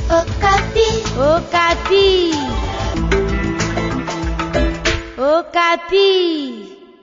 Okapi. Okapi. Okapi.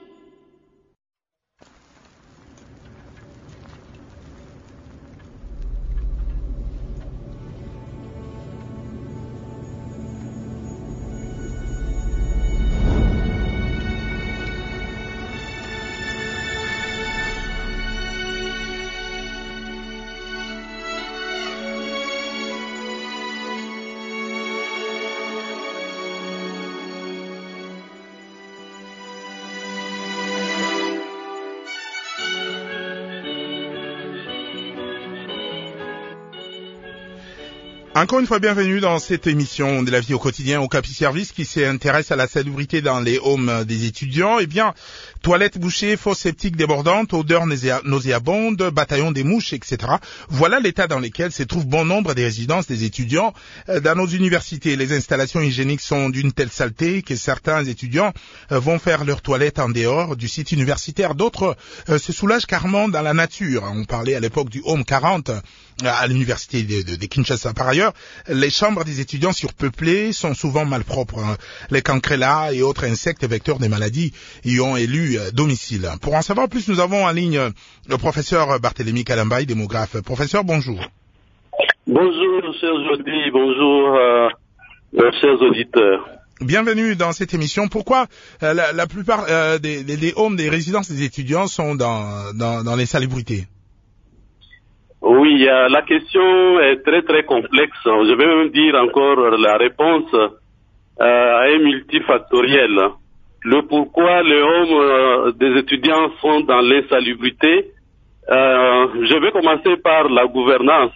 Encore une fois, bienvenue dans cette émission de la vie au quotidien Okapi Service qui s'intéresse à la salubrité dans les homes des étudiants. Eh bien, toilettes bouchées, fosses septiques débordantes, odeurs nauséabondes, bataillons des mouches, etc. Voilà l'état dans lequel se trouve bon nombre des résidences des étudiants dans nos universités. Les installations hygiéniques sont d'une telle saleté que certains étudiants vont faire leurs toilettes en dehors du site universitaire. D'autres se soulagent carrément dans la nature. On parlait à l'époque du Home 40 à l'université de Kinshasa. Par ailleurs, les chambres des étudiants surpeuplées sont souvent malpropres. Les cancrelats et autres insectes vecteurs des maladies y ont élu domicile. Pour en savoir plus, nous avons en ligne le professeur Barthélémy Kalambaye, démographe. Professeur, bonjour. Bonjour, chers auditeurs. Bonjour, chers auditeurs. Bienvenue dans cette émission. Pourquoi la plupart des homes, des résidences des étudiants sont dans les salubrités? Oui, la question est très très complexe. Je vais même dire encore la réponse est multifactorielle. Le pourquoi les hommes des étudiants sont dans l'insalubrité, je vais commencer par la gouvernance.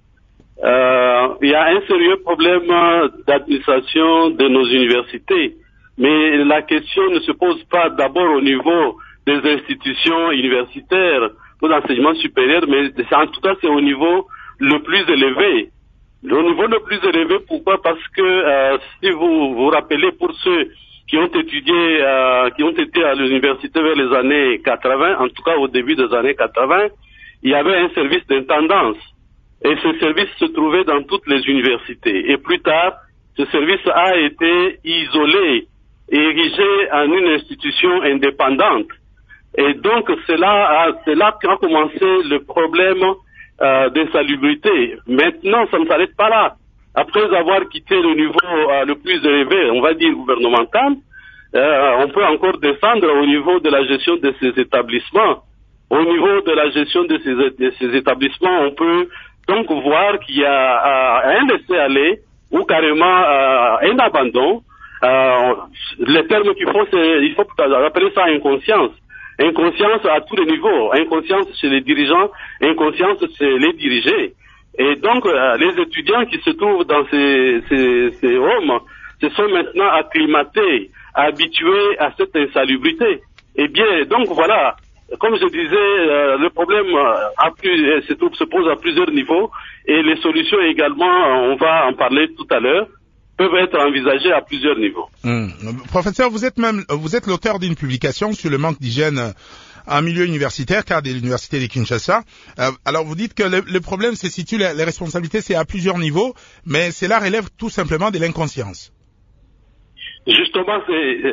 Il y a un sérieux problème d'administration de nos universités, mais la question ne se pose pas d'abord au niveau des institutions universitaires, d'enseignement supérieur, mais en tout cas c'est au niveau le plus élevé. Au niveau le plus élevé, pourquoi? Parce que si vous vous rappelez, pour ceux qui ont étudié, qui ont été à l'université vers les années 80, en tout cas au début des années 80, il y avait un service d'intendance. Et ce service se trouvait dans toutes les universités. Et plus tard, ce service a été isolé et érigé en une institution indépendante. Et donc, c'est là qu'a commencé le problème d'insalubrité. Maintenant, ça ne s'arrête pas là. Après avoir quitté le niveau le plus élevé, on va dire gouvernemental, on peut encore descendre au niveau de la gestion de ces établissements. Au niveau de la gestion de ces établissements, on peut donc voir qu'il y a un laisser-aller ou carrément un abandon. Les termes qu'il faut, il faut appeler ça inconscience. Inconscience à tous les niveaux, inconscience chez les dirigeants, inconscience chez les dirigés. Et donc, les étudiants qui se trouvent dans ces homes se sont maintenant acclimatés, habitués à cette insalubrité. Eh bien, donc voilà, comme je disais, le problème se pose à plusieurs niveaux et les solutions également, on va en parler tout à l'heure, peuvent être envisagées à plusieurs niveaux. Professeur, vous êtes l'auteur d'une publication sur le manque d'hygiène en milieu universitaire, car de l'université de Kinshasa. Alors vous dites que le problème se situe, les responsabilités c'est à plusieurs niveaux, mais cela relève tout simplement de l'inconscience. Justement,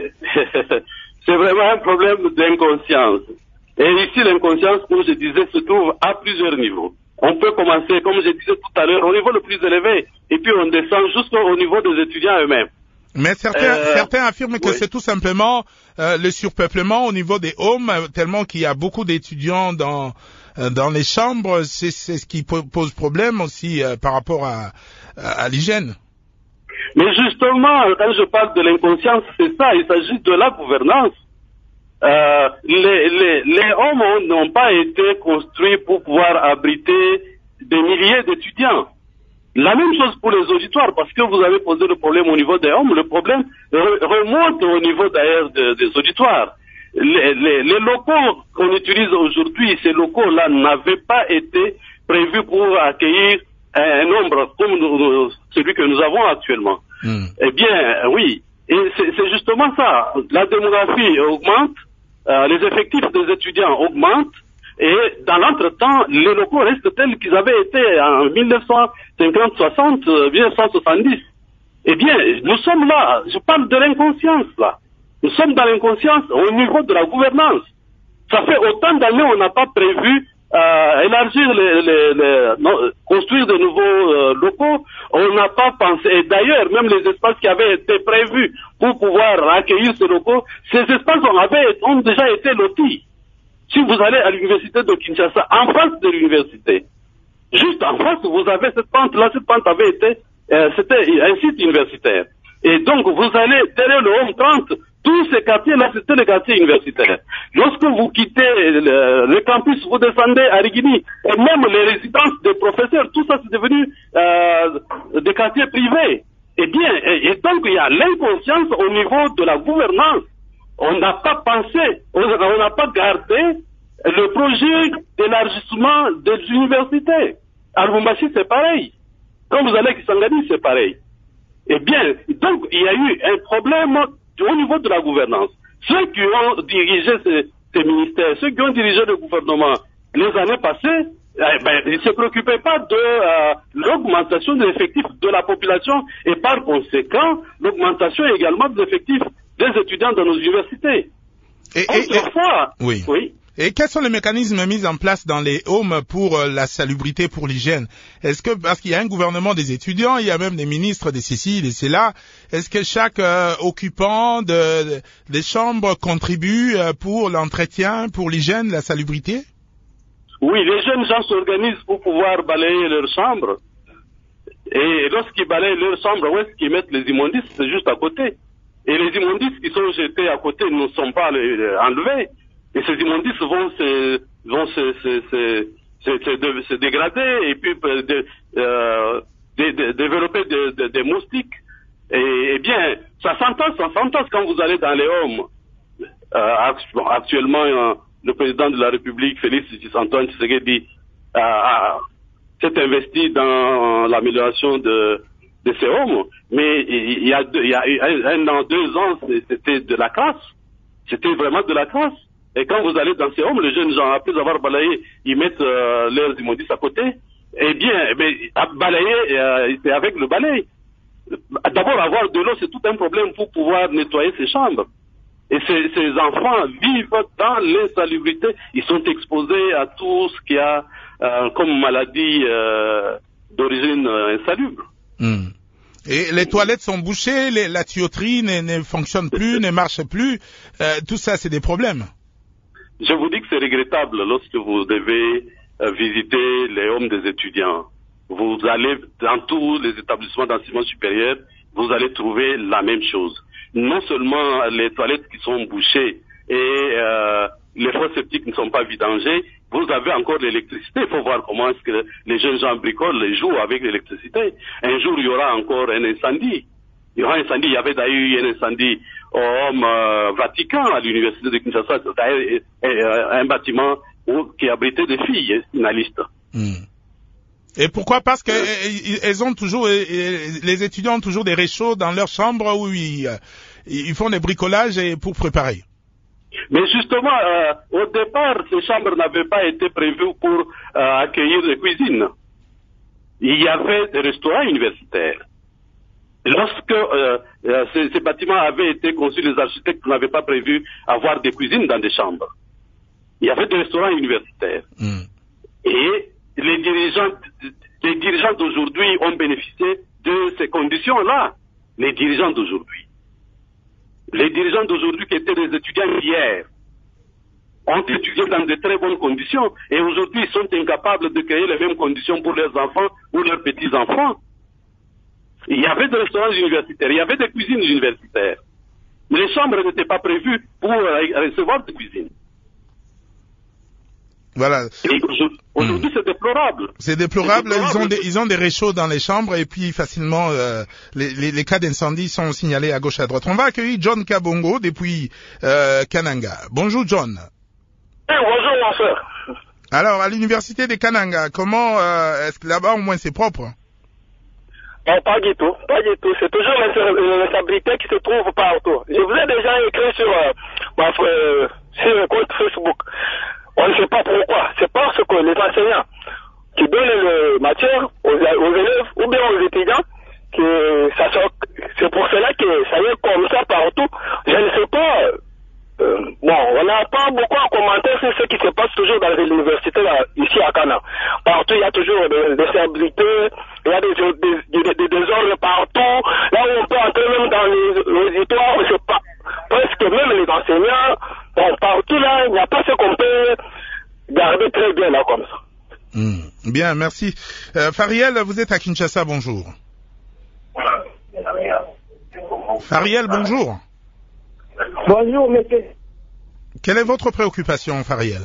c'est vraiment un problème d'inconscience. Et ici, l'inconscience, comme je disais, se trouve à plusieurs niveaux. On peut commencer, comme je disais tout à l'heure, au niveau le plus élevé, et puis on descend jusqu'au niveau des étudiants eux-mêmes. Mais certains affirment que c'est tout simplement le surpeuplement au niveau des homes, tellement qu'il y a beaucoup d'étudiants dans les chambres. C'est ce qui pose problème aussi par rapport à l'hygiène. Mais justement, quand je parle de l'inconscience, c'est ça, il s'agit de la gouvernance. Les hommes n'ont pas été construits pour pouvoir abriter des milliers d'étudiants. La même chose pour les auditoires, parce que vous avez posé le problème au niveau des hommes, le problème remonte au niveau d'ailleurs des auditoires. Les locaux qu'on utilise aujourd'hui, ces locaux-là n'avaient pas été prévus pour accueillir un nombre comme celui que nous avons actuellement. Eh bien, oui. Et c'est justement ça. La démographie augmente, les effectifs des étudiants augmentent, Et dans l'entretemps, les locaux restent tels qu'ils avaient été en 1950-60, 1970. Eh bien, nous sommes là, je parle de l'inconscience là. Nous sommes dans l'inconscience au niveau de la gouvernance. Ça fait autant d'années on n'a pas prévu élargir construire de nouveaux locaux. On n'a pas pensé, et d'ailleurs, même les espaces qui avaient été prévus pour pouvoir accueillir ces locaux, ces espaces ont déjà été lotis. Si vous allez à l'université de Kinshasa, en face de l'université, juste en face, vous avez cette pente-là, cette pente avait été, c'était un site universitaire. Et donc, vous allez derrière le Home 30, tous ces quartiers-là, c'était les quartiers universitaires. Lorsque vous quittez le campus, vous descendez à Rigini, et même les résidences des professeurs, tout ça c'est devenu des quartiers privés. Eh bien, et donc il y a l'inconscience au niveau de la gouvernance. On n'a pas pensé, on n'a pas gardé le projet d'élargissement des universités. À Lubumbashi, c'est pareil. Quand vous allez à Kisangani, c'est pareil. Eh bien, donc il y a eu un problème au niveau de la gouvernance. Ceux qui ont dirigé ces ministères, ceux qui ont dirigé le gouvernement les années passées, ils ne se préoccupaient pas de l'augmentation des effectifs de la population et par conséquent, l'augmentation également des effectifs des étudiants dans nos universités. Autrefois, oui. Et quels sont les mécanismes mis en place dans les homes pour la salubrité, pour l'hygiène? Est-ce que, parce qu'il y a un gouvernement des étudiants, il y a même des ministres des ceci, des cela, est-ce que chaque occupant des chambres contribue pour l'entretien, pour l'hygiène, la salubrité? Oui, les jeunes gens s'organisent pour pouvoir balayer leurs chambres. Et lorsqu'ils balayent leurs chambres, où est-ce qu'ils mettent les immondices? C'est juste à côté. Et les immondices qui sont jetés à côté ne sont pas enlevés. Et ces immondices vont se dégrader et puis développer des moustiques. Et bien, ça s'entasse quand vous allez dans les homes. Actuellement, le président de la République, Félix Antoine Tshisekedi, s'est investi dans l'amélioration de ces homes. Mais il y a 1 an, 2 ans, c'était de la crasse. C'était vraiment de la crasse. Et quand vous allez dans ces homes, les jeunes gens, après avoir balayé, ils mettent leurs immondices à côté. Eh bien, balayer, c'est avec le balai. D'abord, avoir de l'eau, c'est tout un problème pour pouvoir nettoyer ces chambres. Et ces enfants vivent dans l'insalubrité. Ils sont exposés à tout ce qu'il y a comme maladie d'origine insalubre. Et les toilettes sont bouchées, la tuyauterie ne fonctionne plus, ne marche plus. Tout ça, c'est des problèmes. Je vous dis que c'est regrettable lorsque vous devez visiter les homes des étudiants. Vous allez dans tous les établissements d'enseignement supérieur, vous allez trouver la même chose. Non seulement les toilettes qui sont bouchées et les fosses septiques ne sont pas vidangées, vous avez encore l'électricité. Il faut voir comment est-ce que les jeunes gens bricolent et jouent avec l'électricité. Un jour, il y aura encore un incendie. Il y aura un incendie. Il y avait d'ailleurs eu un incendie au Vatican, à l'université de Kinshasa, un bâtiment qui abritait des filles finalistes. Et pourquoi? Parce que elles ont toujours, les étudiants ont toujours des réchauds dans leur chambre où ils font des bricolages pour préparer. Mais justement, au départ, ces chambres n'avaient pas été prévues pour accueillir les cuisines. Il y avait des restaurants universitaires. Lorsque ces bâtiments avaient été conçus, les architectes n'avaient pas prévu avoir des cuisines dans des chambres. Il y avait des restaurants universitaires. Et les dirigeants d'aujourd'hui ont bénéficié de ces conditions-là. Les dirigeants d'aujourd'hui. Les dirigeants d'aujourd'hui qui étaient des étudiants hier ont étudié dans de très bonnes conditions et aujourd'hui ils sont incapables de créer les mêmes conditions pour leurs enfants ou leurs petits-enfants. Il y avait des restaurants universitaires, il y avait des cuisines universitaires. Mais les chambres n'étaient pas prévues pour recevoir des cuisines. Voilà. Et aujourd'hui, c'est déplorable. C'est déplorable. Ils ont des réchauds dans les chambres et puis facilement les cas d'incendie sont signalés à gauche et à droite. On va accueillir John Kabongo depuis Kananga. Bonjour John. Bonjour mon frère. Alors à l'université de Kananga, comment est-ce que là-bas au moins c'est propre? Non, pas du tout, pas du tout. C'est toujours l'insalubrité qui se trouve partout. Je vous ai déjà écrit sur mon compte Facebook. On ne sait pas pourquoi. C'est parce que les enseignants qui donnent le matière aux élèves ou bien aux étudiants, c'est pour cela que ça est comme ça partout. Je ne sais pas. On n'a pas beaucoup à commenter sur ce qui se passe toujours dans les universités ici à Cana. Partout, il y a toujours des instabilités, il y a des désordres partout. Là où on peut entrer même dans les auditoires, on ne sait pas. Presque même les enseignants, partout là, il n'y a pas ce qu'on peut garder très bien là comme ça. Bien, merci. Fariel, vous êtes à Kinshasa, bonjour. Fariel, bonjour. Bonjour, monsieur. Quelle est votre préoccupation, Fariel?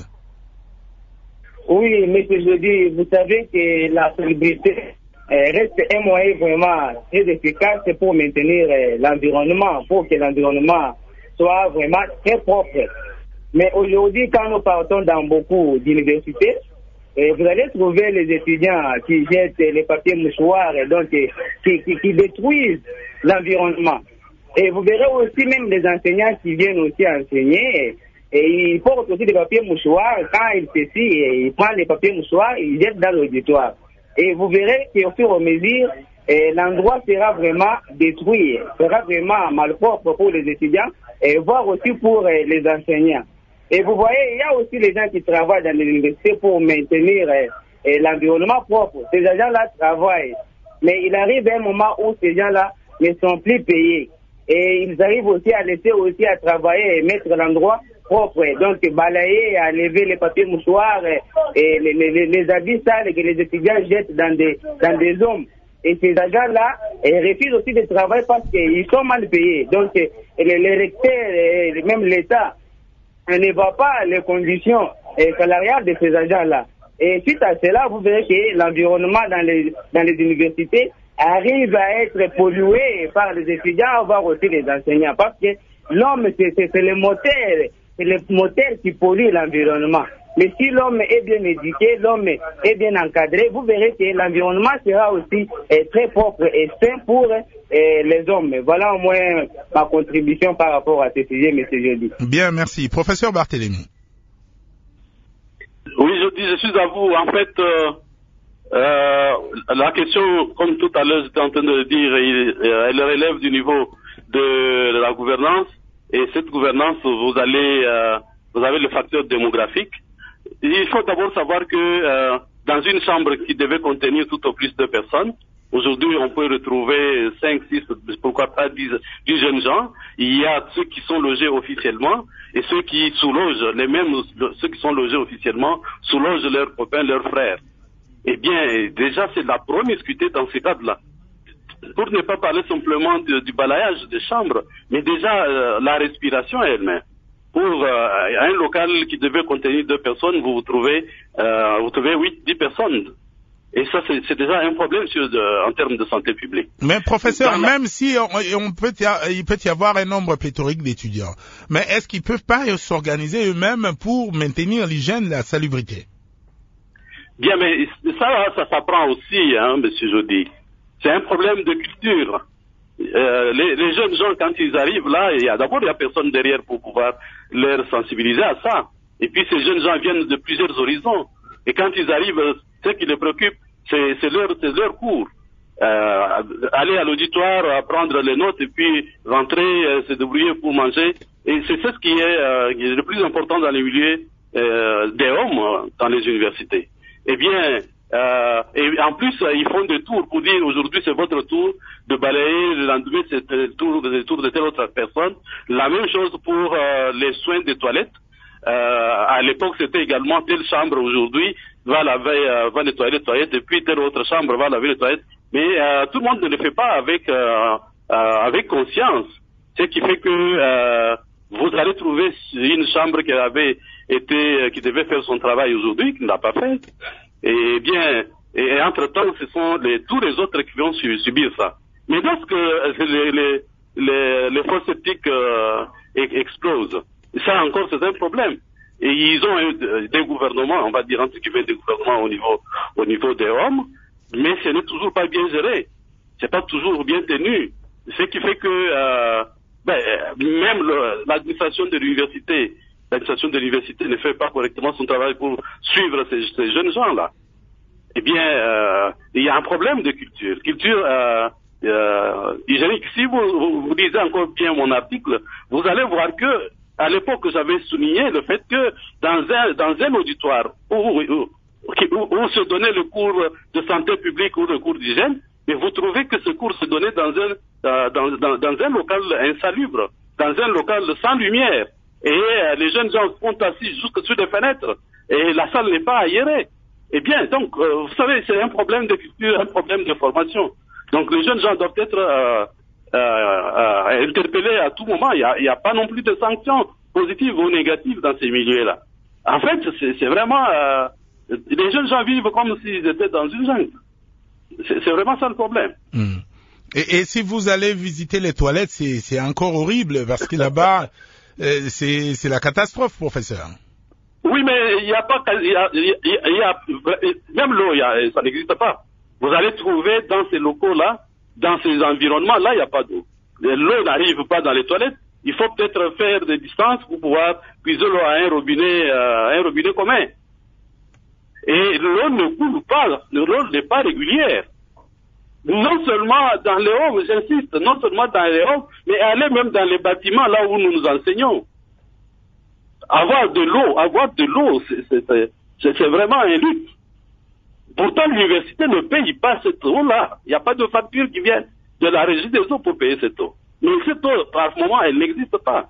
Oui, monsieur Jody, vous savez que la célébrité reste un moyen vraiment très efficace pour maintenir l'environnement, pour que l'environnement soit vraiment très propre. Mais aujourd'hui, quand nous partons dans beaucoup d'universités, vous allez trouver les étudiants qui jettent les papiers mouchoirs, donc qui détruisent l'environnement. Et vous verrez aussi même les enseignants qui viennent aussi enseigner, et ils portent aussi des papiers mouchoirs. Quand ils s'essient, ils prennent les papiers mouchoirs, ils jettent dans l'auditoire. Et vous verrez qu'au fur et à mesure, l'endroit sera vraiment détruit, sera vraiment malpropre pour les étudiants, et voire aussi pour les enseignants. Et vous voyez, il y a aussi les gens qui travaillent dans les universités pour maintenir l'environnement propre. Ces agents-là travaillent, mais il arrive un moment où ces gens-là ne sont plus payés. Et ils arrivent aussi à laisser aussi à travailler et mettre l'endroit propre. Donc balayer, à lever les papiers mouchoirs et les habits sales que les étudiants jettent dans des zones. Et ces agents-là refusent aussi de travailler parce qu'ils sont mal payés. Donc les recteurs et même l'État ne voit pas les conditions salariales de ces agents-là. Et suite à cela, vous verrez que l'environnement dans les universités arrive à être pollué par les étudiants, voire aussi les enseignants, parce que l'homme, c'est le moteur qui pollue l'environnement. Mais si l'homme est bien éduqué, l'homme est bien encadré, vous verrez que l'environnement sera aussi très propre et sain pour les hommes. Voilà au moins ma contribution par rapport à ce sujet, M. Jody. Bien, merci. Professeur Barthélémy. Oui, je suis à vous. En fait, la question, comme tout à l'heure j'étais en train de le dire, elle relève du niveau de la gouvernance. Et cette gouvernance, vous avez le facteur démographique. Il faut d'abord savoir que dans une chambre qui devait contenir tout au plus 2 personnes, aujourd'hui on peut retrouver 5, 6, pourquoi pas 10 jeunes gens. Il y a ceux qui sont logés officiellement et ceux qui sous-logent, ceux qui sont logés officiellement sous-logent leurs copains, leurs frères. Eh bien, déjà c'est de la promiscuité dans ces cadres-là. Pour ne pas parler simplement du balayage des chambres, mais déjà la respiration elle-même. Pour un local qui devait contenir 2 personnes, vous trouvez 8-10 personnes. Et ça, c'est déjà un problème en termes de santé publique. Mais professeur, même si il peut y avoir un nombre pléthorique d'étudiants, mais est-ce qu'ils peuvent pas s'organiser eux-mêmes pour maintenir l'hygiène, la salubrité? Bien, mais ça s'apprend aussi, monsieur Jody. C'est un problème de culture. Les jeunes gens, quand ils arrivent là, il y a personne derrière pour pouvoir leur sensibiliser à ça. Et puis ces jeunes gens viennent de plusieurs horizons. Et quand ils arrivent, ce qui les préoccupe, c'est leur cours. Aller à l'auditoire, apprendre les notes et puis rentrer, se débrouiller pour manger. Et c'est ce qui est le plus important dans les milieux des hommes dans les universités. Eh bien, et en plus, ils font des tours pour dire aujourd'hui c'est votre tour de balayer, le lendemain c'est le tour de telle autre personne. La même chose pour les soins des toilettes. À l'époque c'était également telle chambre aujourd'hui va nettoyer les toilettes et puis telle autre chambre va laver les toilettes. Mais tout le monde ne le fait pas avec conscience. Ce qui fait que vous allez trouver une chambre qui devait faire son travail aujourd'hui, qui ne l'a pas fait. Et bien, et entre-temps, ce sont tous les autres qui vont subir ça. Mais lorsque les fosses septiques explosent, ça encore c'est un problème. Et ils ont des gouvernements, on va dire entre guillemets des gouvernements au niveau des hommes, mais ce n'est toujours pas bien géré. C'est pas toujours bien tenu. Ce qui fait que même l'administration de l'université l'administration de l'université ne fait pas correctement son travail pour suivre ces jeunes gens-là, eh bien, il y a un problème de culture hygiénique. Si vous lisez encore bien mon article, vous allez voir que à l'époque, j'avais souligné le fait que dans un auditoire où se donnait le cours de santé publique ou le cours d'hygiène, mais vous trouvez que ce cours se donnait dans un local insalubre, dans un local sans lumière, et les jeunes gens sont assis jusque sur les fenêtres, et la salle n'est pas aérée. Eh bien, donc, vous savez, c'est un problème de culture, un problème de formation. Donc, les jeunes gens doivent être interpellés à tout moment. Il n'y a pas non plus de sanctions positives ou négatives dans ces milieux-là. En fait, c'est vraiment... les jeunes gens vivent comme s'ils étaient dans une jungle. C'est vraiment ça le problème. Et si vous allez visiter les toilettes, c'est encore horrible, parce que là-bas, c'est la catastrophe, professeur. Oui, mais il n'y a pas... même l'eau, ça n'existe pas. Vous allez trouver dans ces locaux-là, dans ces environnements-là, il n'y a pas d'eau. L'eau n'arrive pas dans les toilettes. Il faut peut-être faire des distances pour pouvoir puiser l'eau à un robinet commun. Et l'eau ne coule pas, l'eau n'est pas régulière. Non seulement dans les homes, j'insiste, non seulement dans les homes, mais aller même dans les bâtiments là où nous nous enseignons. Avoir de l'eau, c'est vraiment un luxe. Pourtant, l'université ne paye pas cette eau-là. Il n'y a pas de facture qui vient de la régie des eaux pour payer cette eau. Mais cette eau, par moment, elle n'existe pas.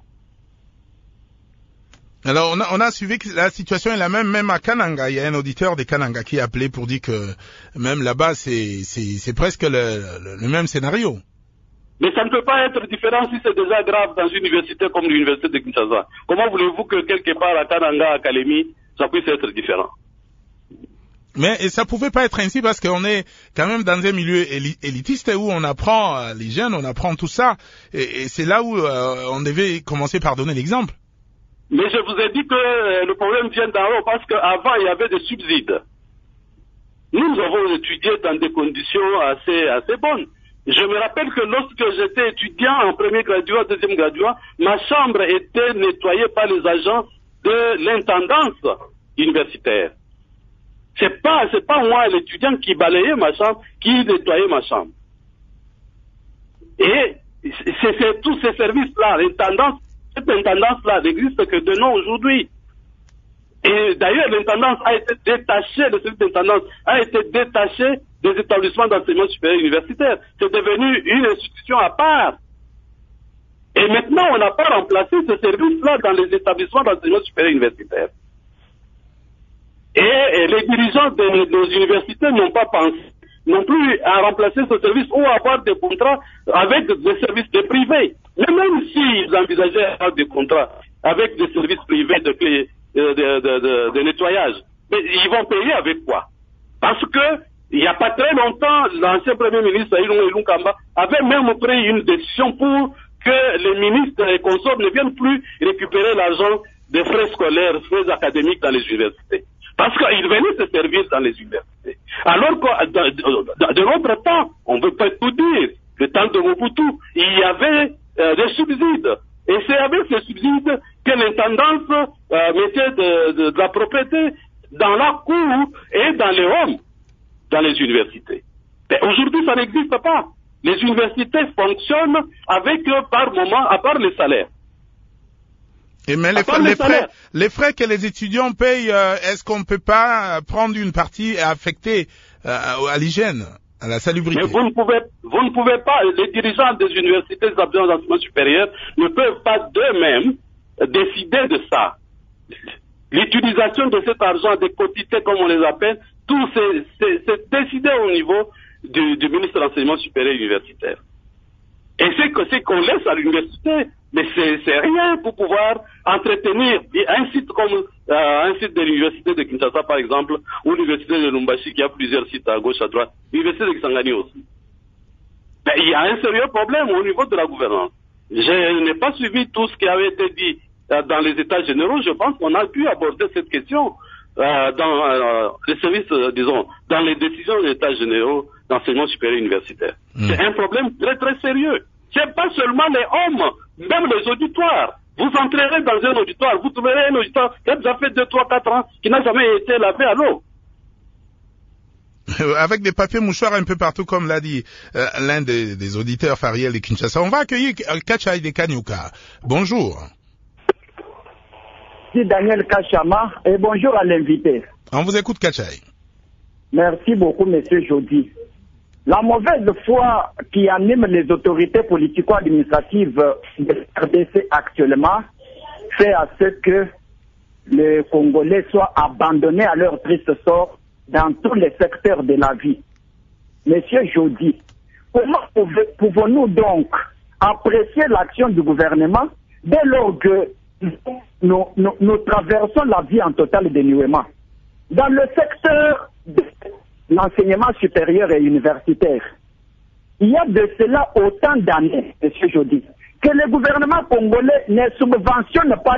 Alors, on a suivi que la situation est la même à Kananga. Il y a un auditeur de Kananga qui a appelé pour dire que même là-bas, c'est presque le même scénario. Mais ça ne peut pas être différent si c'est déjà grave dans une université comme l'université de Kinshasa. Comment voulez-vous que quelque part à Kananga, à Kalemi, ça puisse être différent? Mais ça pouvait pas être ainsi parce qu'on est quand même dans un milieu élitiste où on apprend les jeunes, on apprend tout ça. Et c'est là où on devait commencer par donner l'exemple. Mais je vous ai dit que le problème vient d'en haut parce qu'avant il y avait des subsides. Nous avons étudié dans des conditions assez bonnes. Je me rappelle que lorsque j'étais étudiant en premier graduat, deuxième graduat, ma chambre était nettoyée par les agents de l'intendance universitaire. C'est pas moi, l'étudiant, qui balayait ma chambre, qui nettoyait ma chambre. Et c'est tous ces services-là, cette intendance-là n'existe que de nom aujourd'hui. Et d'ailleurs, l'intendance a été détachée, le service d'intendance a été détaché des établissements d'enseignement supérieur universitaire. C'est devenu une institution à part. Et maintenant, on n'a pas remplacé ce service-là dans les établissements d'enseignement supérieur universitaire. Et les dirigeants de nos universités n'ont pas pensé non plus à remplacer ce service ou à avoir des contrats avec des services privés. Mais même s'ils envisageaient avoir des contrats avec des services privés de nettoyage, mais ils vont payer avec quoi? Parce que il n'y a pas très longtemps, l'ancien Premier ministre Ilunga Kamba avait même pris une décision pour que les ministres et consorts ne viennent plus récupérer l'argent des frais scolaires, frais académiques dans les universités. Parce qu'ils venaient se servir dans les universités. Alors que de notre temps, on ne veut pas tout dire, le temps de Mobutu, il y avait des subsides. Et c'est avec ces subsides que l'intendance mettait de la propriété dans la cour et dans les homes, dans les universités. Mais aujourd'hui, ça n'existe pas. Les universités fonctionnent avec, par moment, à part les salaires. Et mais les frais que les étudiants payent, est-ce qu'on ne peut pas prendre une partie et affecter à l'hygiène, à la salubrité? Mais vous ne pouvez pas, les dirigeants des universités d'enseignement supérieur ne peuvent pas d'eux-mêmes décider de ça. L'utilisation de cet argent, des quotités comme on les appelle, tout c'est décidé au niveau du ministre de l'enseignement supérieur universitaire. Et c'est qu'on laisse à l'université, mais c'est rien pour pouvoir entretenir un site comme un site de l'université de Kinshasa par exemple, ou l'université de Lumbashi qui a plusieurs sites à gauche, à droite, l'université de Kisangani aussi. Mais il y a un sérieux problème au niveau de la gouvernance. Je n'ai pas suivi tout ce qui avait été dit dans les états généraux. Je pense qu'on a pu aborder cette question dans les services, disons, dans les décisions des états généraux d'enseignement supérieur universitaire. C'est un problème très très sérieux. C'est pas seulement les hommes, même les auditoires. Vous entrerez dans un auditoire, vous trouverez un auditoire qui a déjà fait 2, 3, 4 ans, qui n'a jamais été lavé à l'eau. Avec des papiers mouchoirs un peu partout, comme l'a dit l'un des auditeurs, Fariel de Kinshasa. On va accueillir Kachai de Kanyuka. Bonjour. C'est Daniel Kachama et bonjour à l'invité. On vous écoute, Kachai. Merci beaucoup, Monsieur Jody. La mauvaise foi qui anime les autorités politico-administratives de RDC actuellement fait à ce que les Congolais soient abandonnés à leur triste sort dans tous les secteurs de la vie. Monsieur Jody, comment pouvons-nous donc apprécier l'action du gouvernement dès lors que nous traversons la vie en total dénuement? Dans le secteur de l'enseignement supérieur et universitaire, il y a de cela autant d'années, Monsieur Jody, que le gouvernement congolais ne subventionne pas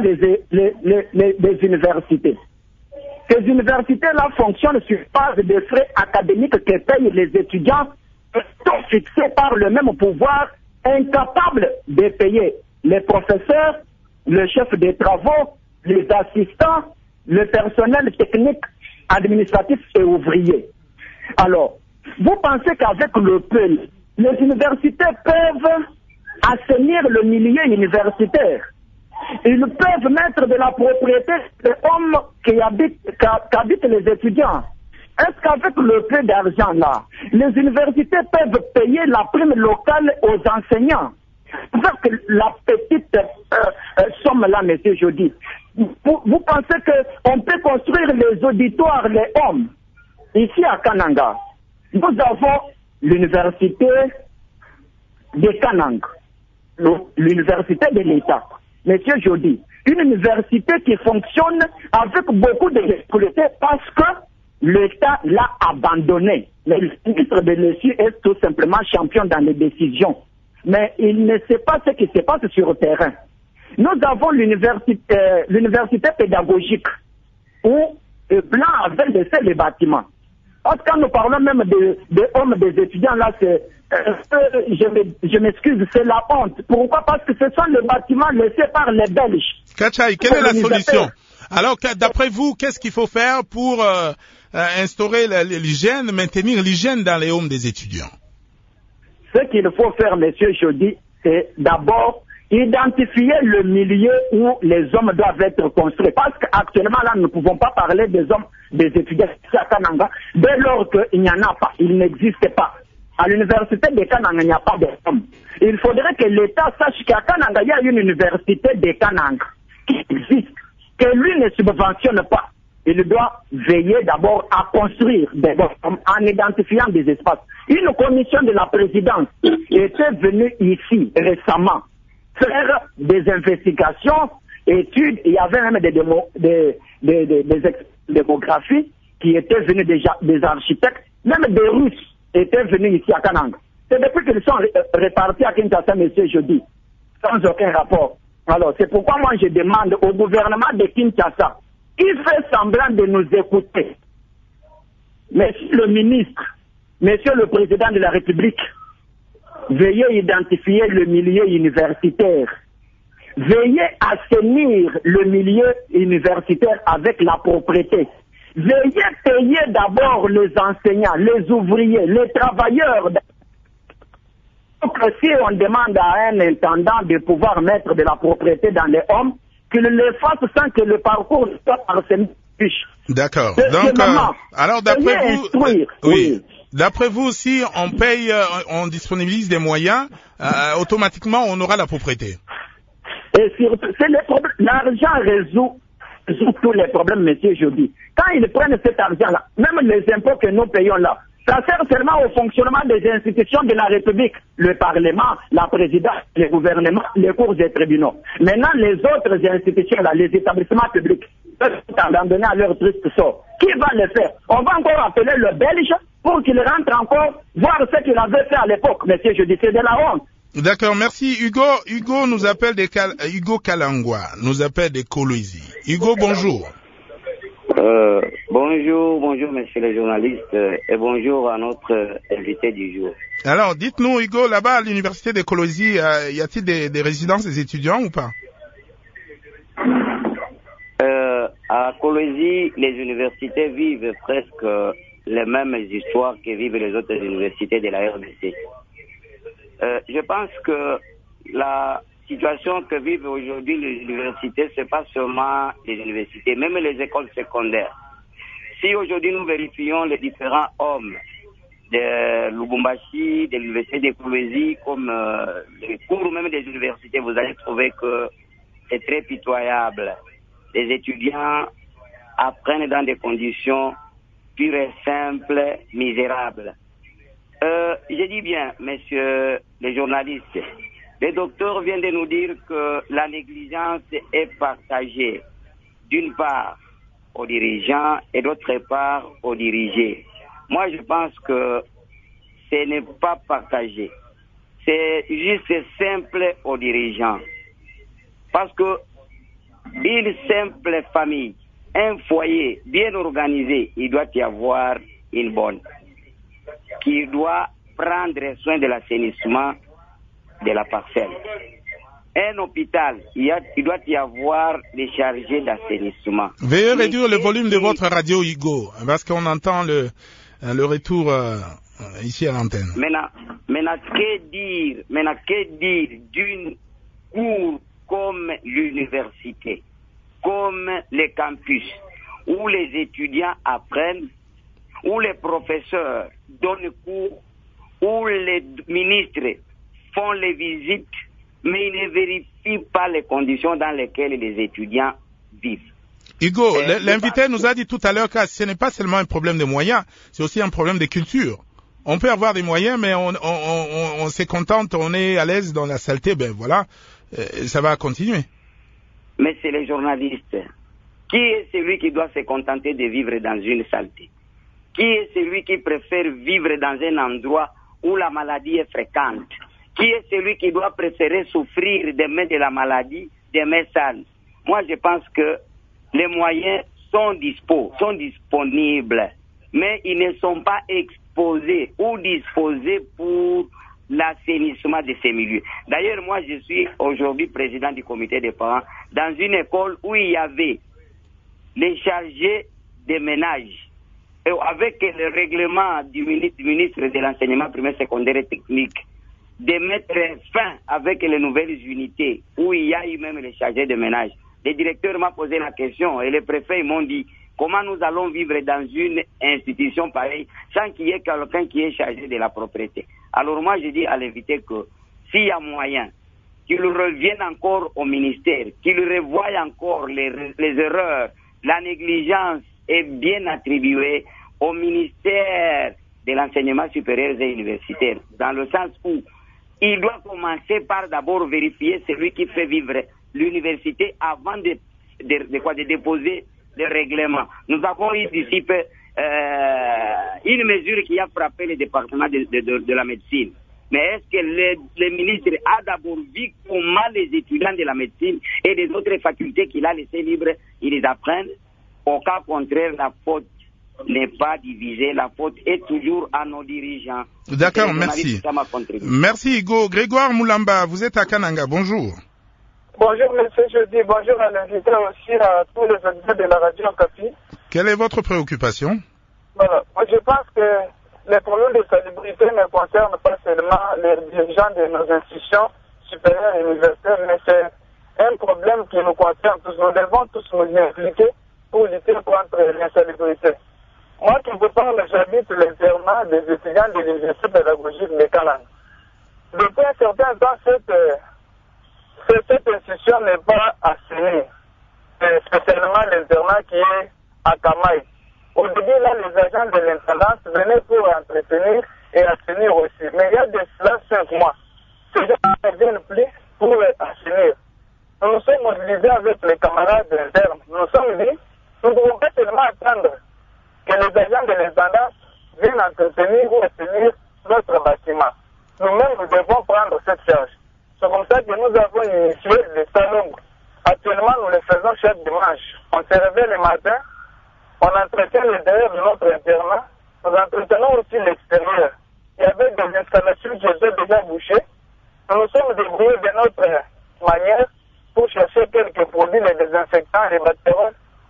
les universités. Ces universités-là fonctionnent sur base des frais académiques que payent les étudiants, sont fixés par le même pouvoir, incapables de payer les professeurs, le chef des travaux, les assistants, le personnel technique, administratif et ouvrier. Alors, vous pensez qu'avec le PEL, les universités peuvent assainir le milieu universitaire? Ils peuvent mettre de la propriété des hommes qui habitent les étudiants. Est-ce qu'avec le peu d'argent là, les universités peuvent payer la prime locale aux enseignants? Avec la petite somme là, Monsieur Jody, vous pensez qu'on peut construire les auditoires, les hommes? Ici à Kananga, nous avons l'université de Kananga, l'université de l'État. Monsieur Jody, une université qui fonctionne avec beaucoup de difficultés parce que l'État l'a abandonné. Le ministre de l'ESU est tout simplement champion dans les décisions. Mais il ne sait pas ce qui se passe sur le terrain. Nous avons l'université pédagogique où Blanc avait laissé les bâtiments. Parce que quand nous parlons même de hommes, des étudiants, là, je m'excuse, c'est la honte. Pourquoi? Parce que ce sont les bâtiments laissés par les Belges. Kachai, quelle est la solution? Alors, d'après vous, qu'est-ce qu'il faut faire pour instaurer l'hygiène, maintenir l'hygiène dans les homes des étudiants? Ce qu'il faut faire, Monsieur Jody, c'est d'abord identifier le milieu où les hommes doivent être construits. Parce qu'actuellement, là, nous ne pouvons pas parler des hommes, des étudiants à Kananga, dès lors qu'il n'y en a pas, il n'existe pas. À l'université de Kananga, il n'y a pas d'hommes. Il faudrait que l'État sache qu'à Kananga, il y a une université de Kananga qui existe, que lui ne subventionne pas. Il doit veiller d'abord à construire des hommes en identifiant des espaces. Une commission de la présidence était venue ici récemment faire des investigations, études. Il y avait même des démographies qui étaient venus des architectes, même des Russes étaient venus ici à Kananga. C'est depuis qu'ils sont répartis à Kinshasa, Monsieur Jody, sans aucun rapport. Alors, c'est pourquoi moi je demande au gouvernement de Kinshasa, il fait semblant de nous écouter. Monsieur le ministre, Monsieur le Président de la République, veuillez identifier le milieu universitaire. Veuillez assainir le milieu universitaire avec la propriété. Veuillez payer d'abord les enseignants, les ouvriers, les travailleurs. Donc, si on demande à un intendant de pouvoir mettre de la propriété dans les hommes, qu'il le fasse sans que le parcours soit parsemé. D'accord. Donc, alors d'après vous, oui. D'après vous, si on paye, on disponibilise des moyens, automatiquement on aura la propriété. Et surtout, c'est les problèmes. L'argent résout tous les problèmes, Monsieur Jody. Quand ils prennent cet argent-là, même les impôts que nous payons là, ça sert seulement au fonctionnement des institutions de la République, le Parlement, la présidence, le gouvernement, les cours et tribunaux. Maintenant, les autres institutions, là, les établissements publics, peuvent abandonner à leur triste sort. Qui va le faire? On va encore appeler le Belge pour qu'il rentre encore voir ce qu'il avait fait à l'époque, Monsieur Jody. C'est de la honte. D'accord, merci. Hugo nous appelle Hugo Kalangwa, nous appelle des Kolwezi. Hugo, bonjour. Bonjour, messieurs les journalistes, et bonjour à notre invité du jour. Alors, dites-nous, Hugo, là-bas à l'université de Kolwezi, y a-t-il des résidences des étudiants ou pas? Kolwezi, les universités vivent presque les mêmes histoires que vivent les autres universités de la RDC. Je pense que la situation que vivent aujourd'hui les universités, c'est pas seulement les universités, même les écoles secondaires. Si aujourd'hui nous vérifions les différents hommes de Lubumbashi, de l'université de Kolwezi, comme les cours même des universités, vous allez trouver que c'est très pitoyable. Les étudiants apprennent dans des conditions pures et simples, misérables. Je dis bien, messieurs les journalistes, le docteur vient de nous dire que la négligence est partagée, d'une part aux dirigeants et d'autre part aux dirigés. Moi, je pense que ce n'est pas partagé. C'est juste simple aux dirigeants. Parce que une simple famille, un foyer bien organisé, il doit y avoir une bonne qui doit prendre soin de l'assainissement de la parcelle. Un hôpital, il doit y avoir des chargés d'assainissement. Veuillez réduire le volume de votre radio, Hugo, parce qu'on entend le retour ici à l'antenne. Maintenant, que dire d'une cour comme l'université, comme les campus, où les étudiants apprennent, où les professeurs donnent cours, où les ministres font les visites, mais ils ne vérifient pas les conditions dans lesquelles les étudiants vivent. Hugo, l'invité nous a dit tout à l'heure que ce n'est pas seulement un problème de moyens, c'est aussi un problème de culture. On peut avoir des moyens, mais on se contente, on est à l'aise dans la saleté, ben voilà, ça va continuer. Mais c'est les journalistes. Qui est celui qui doit se contenter de vivre dans une saleté? Qui est celui qui préfère vivre dans un endroit où la maladie est fréquente? Qui est celui qui doit préférer souffrir des mains de la maladie, des mains sales? Moi, je pense que les moyens sont disponibles, mais ils ne sont pas exposés ou disposés pour l'assainissement de ces milieux. D'ailleurs, moi, je suis aujourd'hui président du comité des parents dans une école où il y avait les chargés des ménages. Et avec le règlement du ministre de l'enseignement primaire, secondaire et technique, de mettre fin avec les nouvelles unités où il y a eu même les chargés de ménage. Le directeur m'a posé la question et les préfets m'ont dit comment nous allons vivre dans une institution pareille sans qu'il y ait quelqu'un qui est chargé de la propriété. Alors moi je dis à l'invité que s'il y a moyen qu'il revienne encore au ministère, qu'il revoie encore les erreurs, la négligence est bien attribuée au ministère de l'enseignement supérieur et universitaire, dans le sens où il doit commencer par d'abord vérifier celui qui fait vivre l'université avant de déposer le règlement. Nous avons eu d'ici une mesure qui a frappé le département de la médecine. Mais est-ce que le ministre a d'abord vu comment les étudiants de la médecine et des autres facultés qu'il a laissées libres, ils les apprennent? Au cas contraire, la faute n'est pas divisée, la faute est toujours à nos dirigeants. D'accord, merci. Merci Hugo. Grégoire Moulamba, vous êtes à Kananga, bonjour. Bonjour monsieur, je dis bonjour à l'invité aussi à tous les auditeurs de la radio Okapi. Quelle est votre préoccupation? Voilà, moi je pense que les problèmes de salubrité ne concernent pas seulement les dirigeants de nos institutions supérieures et universitaires, mais c'est un problème qui nous concerne tous. Nous devons tous nous impliquer pour lutter contre l'insalubrité. Moi qui vous parle, j'habite l'internat des étudiants de l'université pédagogique de Kananga. Depuis un certain temps, cette institution n'est pas assainie, spécialement l'internat qui est à Kamaï. Au début, là, les agents de l'intendance venaient pour entretenir et assainir aussi. Mais il y a de cela 5 mois. Ces gens ne viennent plus pour assainir. Nous nous sommes mobilisés avec les camarades internes. Nous nous sommes dit, nous ne pouvons pas seulement attendre que les agents de l'intendance viennent entretenir ou assainir notre bâtiment. Nous-mêmes, nous devons prendre cette charge. C'est comme ça que nous avons initié les salons. Actuellement, nous les faisons chaque dimanche. On se réveille le matin, on entretient l'intérieur de notre internat, nous entretenons aussi l'extérieur. Il y avait des installations qui étaient déjà bouchées. Nous nous sommes débrouillés de notre manière pour chercher quelques produits, les désinfectants, les bactéries.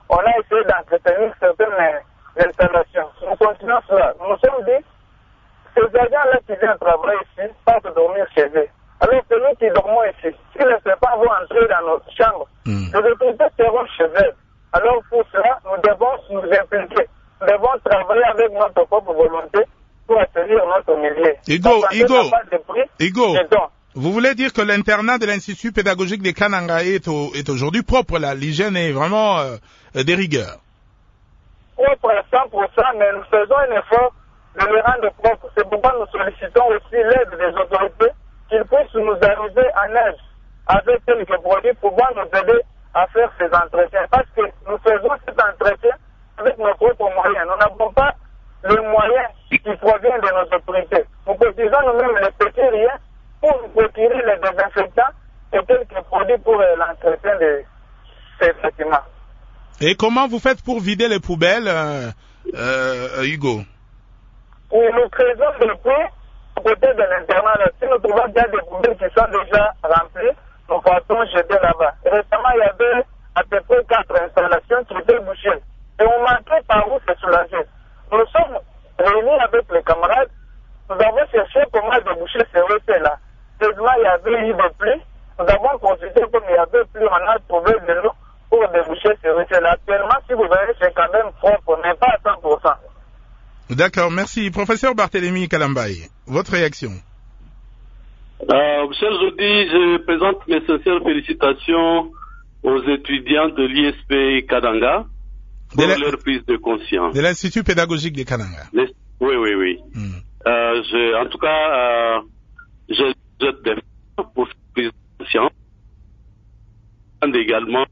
on a essayé d'entretenir certaines installations. Nous continuons cela. Nous nous sommes dit, ces agents-là qui viennent travailler ici partent dormir chez eux. Alors que nous qui dormons ici, si les serpents vont entrer dans notre chambre, les autorités seront chez eux. Alors pour cela, nous devons nous impliquer. Nous devons travailler avec notre propre volonté pour assainir notre milieu. Igo, vous voulez dire que l'internat de l'Institut pédagogique des Kananga est aujourd'hui propre là. L'hygiène est vraiment des rigueurs. Propre à 100%, mais nous faisons un effort de le rendre propre. C'est pourquoi nous sollicitons aussi l'aide des autorités qu'ils puissent nous arriver en aide avec quelques produits pouvant nous aider à faire ces entretiens. Parce que nous faisons cet entretien avec nos propres moyens. Nous n'avons pas les moyens qui proviennent de nos autorités. Nous cotisons nous-mêmes les petits riens pour nous procurer les désinfectants et quelques produits pour l'entretien de ces bâtiments. Et comment vous faites pour vider les poubelles, Hugo? Oui, nous creusons des puits à côté de l'internat. Si nous trouvons qu'il y a des poubelles qui sont déjà remplies, nous partons jeter là-bas. Récemment, il y avait à peu près 4 installations qui étaient bouchées. Et on manquait par où se soulager. Nous sommes réunis avec les camarades. Nous avons cherché comment déboucher ces WC-là. Seulement, il y avait eu des pluies. Nous avons consulté comme il y avait plus, on a trouvé de l'eau pour déboucher ces WC-là. Actuellement, si vous verrez, c'est quand même propre, mais pas à 100%. D'accord, merci. Professeur Barthélémy Kalambaye, votre réaction? Cher Jody, je présente mes sincères félicitations aux étudiants de l'ISP Kananga pour leur prise de conscience. De l'Institut pédagogique des Kananga. Oui. En tout cas, je jette des fonds pour cette prise de conscience. Également,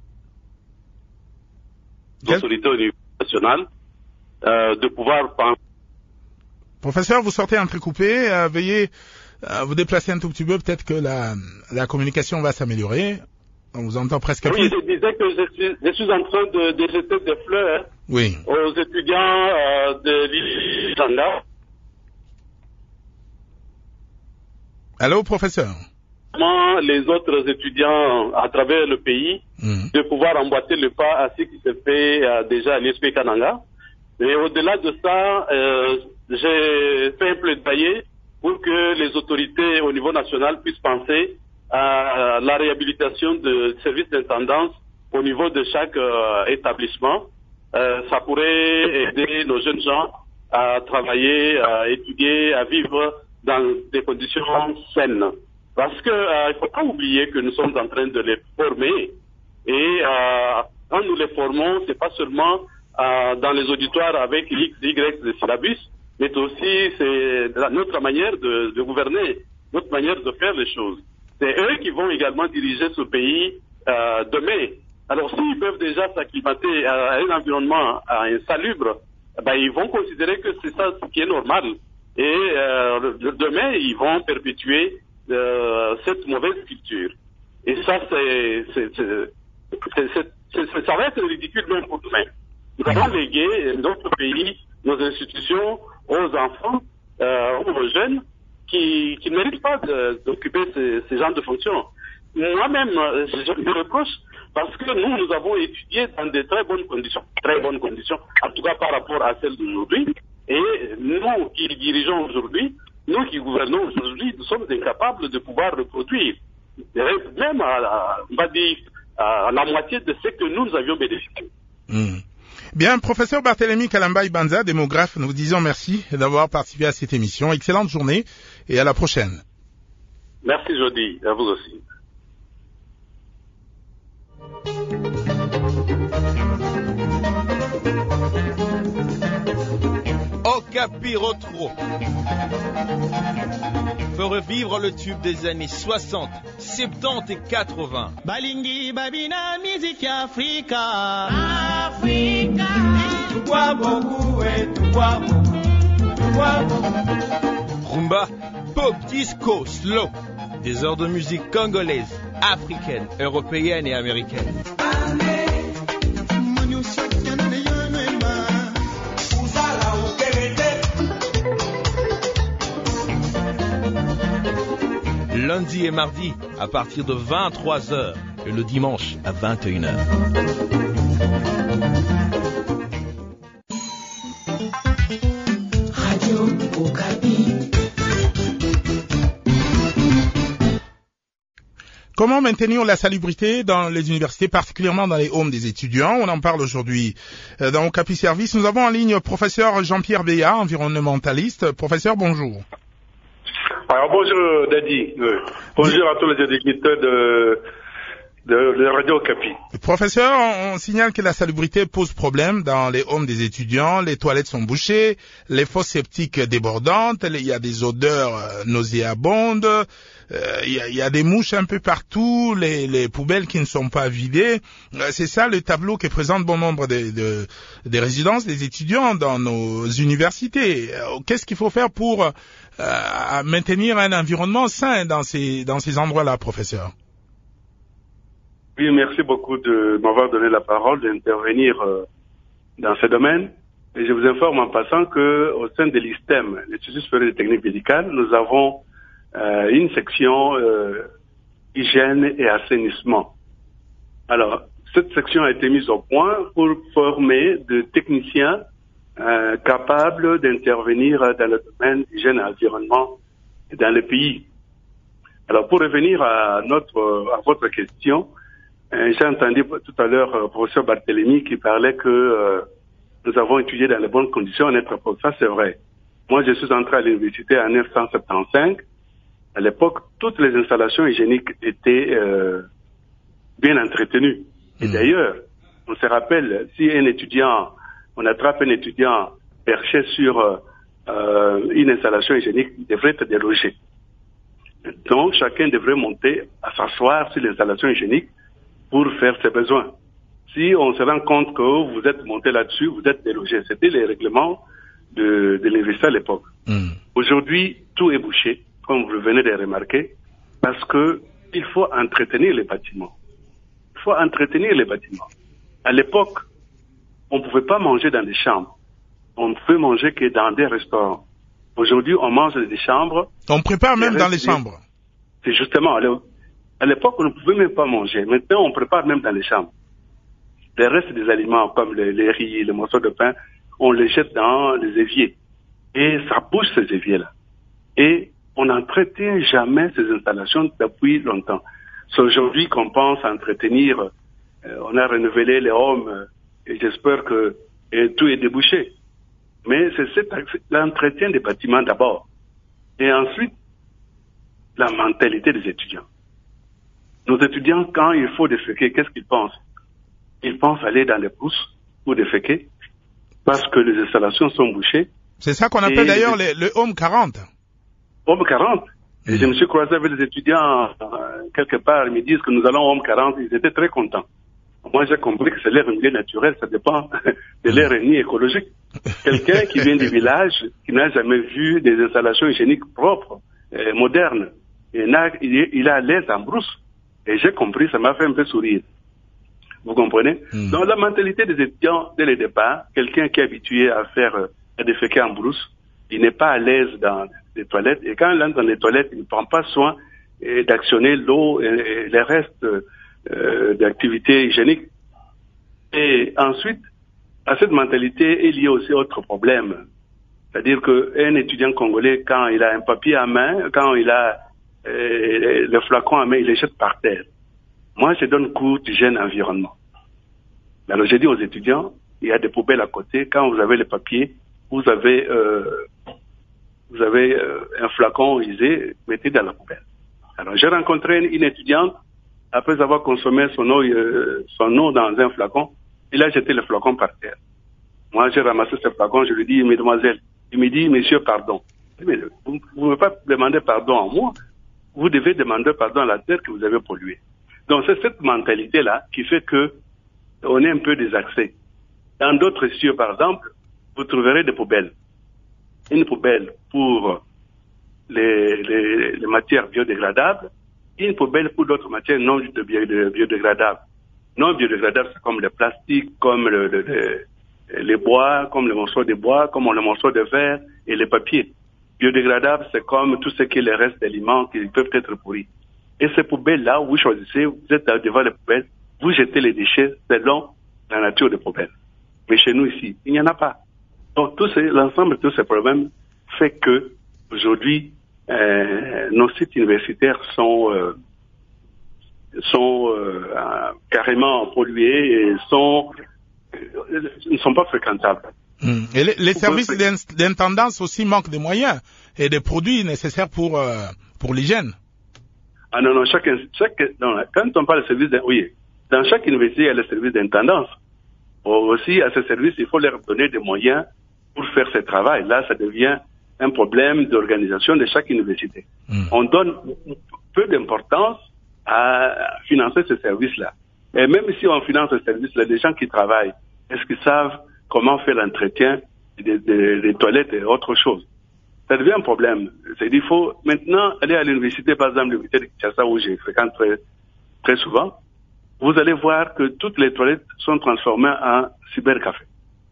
l'autorité au niveau national, de pouvoir penser. Professeur, vous sortez entrecoupé, veuillez vous déplacer un tout petit peu, peut-être que la communication va s'améliorer. On vous entend presque plus. Oui, je disais que je suis en train de jeter des fleurs aux étudiants de l'ISP. Allô, professeur? Les autres étudiants à travers le pays de pouvoir emboîter le pas à ce qui se fait déjà à l'ISP Kananga. Et au-delà de ça, j'ai fait un plaidoyer pour que les autorités au niveau national puissent penser à la réhabilitation de services d'intendance au niveau de chaque établissement. Ça pourrait aider nos jeunes gens à travailler, à étudier, à vivre dans des conditions saines. Parce que il faut pas oublier que nous sommes en train de les former et quand nous les formons, c'est pas seulement dans les auditoires avec X, Y de syllabus, mais aussi c'est notre manière de gouverner, notre manière de faire les choses. C'est eux qui vont également diriger ce pays demain. Alors s'ils peuvent déjà s'acclimater à un environnement insalubre, ils vont considérer que c'est ça ce qui est normal. Et demain, ils vont perpétuer cette mauvaise culture. Et ça, ça va être ridicule même pour demain. Nous avons légué notre pays, nos institutions aux enfants, aux jeunes qui ne méritent pas d'occuper ces genres de fonctions. Moi-même, je me reproche parce que nous avons étudié dans de très bonnes conditions, en tout cas par rapport à celles d'aujourd'hui. Et nous qui dirigeons aujourd'hui, nous qui gouvernons aujourd'hui, nous sommes incapables de pouvoir reproduire, même on va dire, à la moitié de ce que nous avions bénéficié. Bien, professeur Barthélémy Kalambaye Banza, démographe, nous vous disons merci d'avoir participé à cette émission. Excellente journée et à la prochaine. Merci Jody, à vous aussi. Okapi Retro peut revivre le tube des années 60, 70 et 80. Balingi babina musique Africa. Africa. Rumba, pop, disco, slow. Des heures de musique congolaise, africaine, européenne et américaine. Lundi et mardi, à partir de 23h, le dimanche à 21h. Radio Okapi. Comment maintenir la salubrité dans les universités, particulièrement dans les homes des étudiants? On en parle aujourd'hui dans Okapi Service. Nous avons en ligne professeur Jean-Pierre Béat, environnementaliste. Professeur, bonjour. Alors bonjour Dadi. Bonjour à tous les éditeurs de Radio Okapi. Professeur, on signale que la salubrité pose problème dans les homes des étudiants. Les toilettes sont bouchées, les fosses septiques débordantes, il y a des odeurs nauséabondes, il y a des mouches un peu partout, les poubelles qui ne sont pas vidées. C'est ça le tableau que présente bon nombre des résidences des étudiants dans nos universités. Qu'est-ce qu'il faut faire pour maintenir un environnement sain dans ces endroits-là, professeur? Oui, merci beaucoup de m'avoir donné la parole, d'intervenir dans ce domaine. Et je vous informe en passant que au sein de l'ISTEM, l'Institut supérieur des techniques médicales, nous avons une section hygiène et assainissement. Alors, cette section a été mise au point pour former de techniciens capables d'intervenir dans le domaine d'hygiène et environnement dans le pays. Alors, pour revenir à votre question, j'ai entendu tout à l'heure le professeur Barthélémy qui parlait que nous avons étudié dans les bonnes conditions en métropole. Ça, c'est vrai. Moi, je suis entré à l'université en 1975. À l'époque, toutes les installations hygiéniques étaient bien entretenues. Et d'ailleurs, on se rappelle, si on attrape un étudiant perché sur une installation hygiénique, il devrait être délogé. Donc, chacun devrait monter à s'asseoir sur l'installation hygiénique pour faire ses besoins. Si on se rend compte que vous êtes monté là-dessus, vous êtes délogé. C'était les règlements de l'université à l'époque. Aujourd'hui, tout est bouché, comme vous venez de le remarquer, parce que il faut entretenir les bâtiments. Il faut entretenir les bâtiments. À l'époque, on ne pouvait pas manger dans des chambres. On ne pouvait manger que dans des restaurants. Aujourd'hui, on mange dans des chambres. On prépare même dans les chambres. C'est justement... À l'époque, on ne pouvait même pas manger. Maintenant, on prépare même dans les chambres. Les restes des aliments, comme les riz, les morceaux de pain, on les jette dans les éviers. Et ça bouge ces éviers-là. Et on n'entretient jamais ces installations depuis longtemps. C'est aujourd'hui qu'on pense à entretenir. On a renouvelé les homes et j'espère que tout est débouché. Mais c'est l'entretien des bâtiments d'abord. Et ensuite, la mentalité des étudiants. Nos étudiants, quand il faut déféquer, qu'est-ce qu'ils pensent? Ils pensent aller dans les pousses pour déféquer parce que les installations sont bouchées. C'est ça qu'on appelle d'ailleurs le Home 40. Home 40. Et je me suis croisé avec les étudiants quelque part, ils me disent que nous allons au Home 40, ils étaient très contents. Moi, j'ai compris que c'est l'air milieu naturel, ça dépend de l'air écologique. Quelqu'un qui vient du village, qui n'a jamais vu des installations hygiéniques propres, modernes, il est à l'aise en brousse. Et j'ai compris, ça m'a fait un peu sourire. Vous comprenez? Donc la mentalité des étudiants, dès le départ, quelqu'un qui est habitué à déféquer en brousse, il n'est pas à l'aise dans les toilettes. Et quand il entre dans les toilettes, il ne prend pas soin d'actionner l'eau et les restes d'activités hygiéniques. Et ensuite, à cette mentalité, il y a aussi autre problème. C'est-à-dire qu'un étudiant congolais, quand il a un papier à main, quand il a le flacon à main, il les jette par terre. Moi, je donne cours d'hygiène environnement. Alors, j'ai dit aux étudiants, il y a des poubelles à côté. Quand vous avez les papiers, vous avez un flacon usé, mettez dans la poubelle. Alors, j'ai rencontré une étudiante, après avoir consommé son eau dans un flacon, il a jeté le flacon par terre. Moi, j'ai ramassé ce flacon, je lui dis, mesdemoiselles, il me dit, monsieur, pardon. Mais vous ne pouvez pas demander pardon à moi. Vous devez demander pardon à la terre que vous avez polluée. Donc, c'est cette mentalité-là qui fait que on est un peu désaxé. Dans d'autres cieux, par exemple, vous trouverez des poubelles. Une poubelle pour les matières biodégradables, une poubelle pour d'autres matières non biodégradables. Non biodégradables, c'est comme le plastique, comme les bois, comme les morceaux de bois, comme les morceaux de verre et les papiers. Biodégradables, c'est comme tout ce qui est les restes d'aliments qui peuvent être pourris. Et ces poubelles-là, vous choisissez, vous êtes devant les poubelles, vous jetez les déchets selon la nature des poubelles. Mais chez nous ici, il n'y en a pas. Donc l'ensemble de tous ces problèmes fait que aujourd'hui, nos sites universitaires sont carrément pollués et ne sont pas fréquentables. Et les services d'intendance aussi manquent de moyens et de produits nécessaires pour l'hygiène. Ah non, quand on parle de services, oui, dans chaque université, il y a le service d'intendance. Aussi, à ce service, il faut leur donner des moyens pour faire ce travail. Là, ça devient un problème d'organisation de chaque université. On donne peu d'importance à financer ce service-là. Et même si on finance ce service-là, les gens qui travaillent, est-ce qu'ils savent comment faire l'entretien des toilettes et autre chose? Ça devient un problème. C'est-à-dire, il faut maintenant aller à l'université, par exemple, l'université de Kinshasa, où je fréquente très souvent. Vous allez voir que toutes les toilettes sont transformées en cybercafé.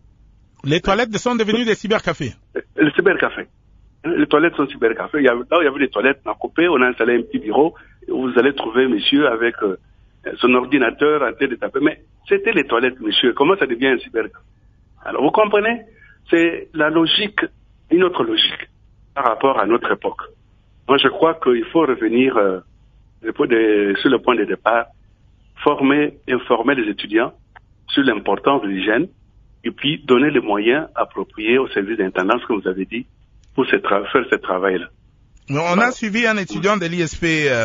Les toilettes sont devenues des cybercafés? Les cybercafés. Les toilettes sont cybercafés. Là où il y avait des toilettes, on a coupé, on a installé un petit bureau, où vous allez trouver monsieur avec son ordinateur en train de taper. Mais c'était les toilettes, monsieur. Comment ça devient un cybercafé? Alors, vous comprenez? C'est la logique, une autre logique par rapport à notre époque. Moi, je crois qu'il faut revenir sur le point de départ, informer les étudiants sur l'importance de l'hygiène et puis donner les moyens appropriés au service d'intendance, comme vous avez dit, pour faire ce travail-là. On a suivi un étudiant de l'ISP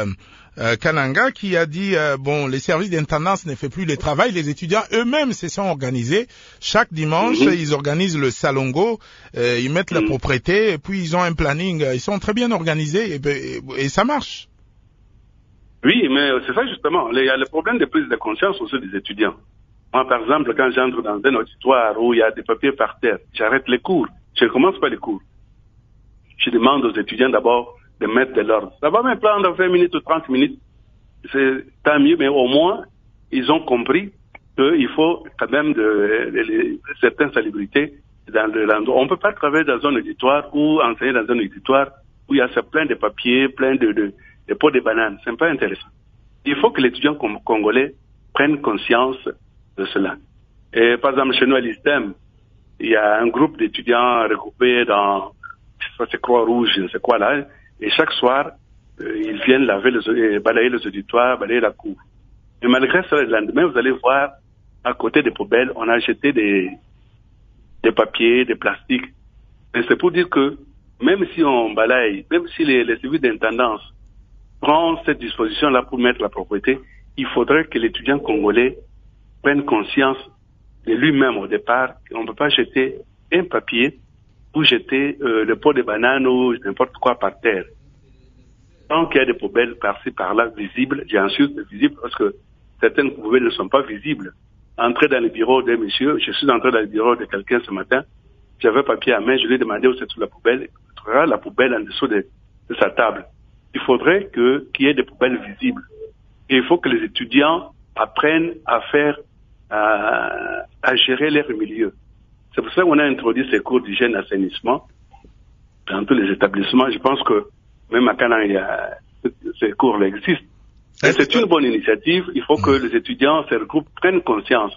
Kananga qui a dit les services d'intendance ne font plus le travail, les étudiants eux-mêmes se sont organisés. Chaque dimanche, ils organisent le salongo, ils mettent la propreté et puis ils ont un planning, ils sont très bien organisés et ça marche. Oui, mais c'est ça justement. Il y a le problème de prise de conscience aussi des étudiants. Moi, par exemple, quand j'entre dans un auditoire où il y a des papiers par terre, j'arrête les cours. Je ne commence pas les cours. Je demande aux étudiants d'abord de mettre de l'ordre. Ça va même prendre 20 minutes ou 30 minutes. C'est tant mieux, mais au moins, ils ont compris qu'il faut quand même certaines salubrités dans l'endroit. On ne peut pas travailler dans un auditoire ou enseigner dans un auditoire où il y a plein de papiers, plein de pots de bananes. C'est pas intéressant. Il faut que les étudiants congolais prennent conscience de cela. Et par exemple, chez nous à l'ISTEM, il y a un groupe d'étudiants regroupés dans, c'est Croix-Rouge, je ne sais quoi là, et chaque soir, ils viennent balayer les auditoires, balayer la cour. Et malgré ça, le lendemain, vous allez voir, à côté des poubelles, on a jeté des papiers, des plastiques. Et c'est pour dire que, même si on balaye, même si les services d'intendance prennent cette disposition-là pour mettre la propreté, il faudrait que l'étudiant congolais prenne conscience de lui-même au départ. On ne peut pas jeter un papier ou jeter le pot de banane ou n'importe quoi par terre. Tant qu'il y a des poubelles par-ci, par-là, visibles, bien sûr, visibles, parce que certaines poubelles ne sont pas visibles. Entrer dans le bureau d'un monsieur, je suis entré dans le bureau de quelqu'un ce matin, j'avais un papier à main, je lui ai demandé où c'est sous la poubelle, il trouvera la poubelle en dessous de sa table. Il faudrait qu'il y ait des poubelles visibles. Et il faut que les étudiants apprennent à gérer leur milieu. C'est pour ça qu'on a introduit ces cours d'hygiène assainissement dans tous les établissements. Je pense que même à Canaan, ces cours-là existent. Et c'est une bonne initiative. Il faut que les étudiants, ces groupes, prennent conscience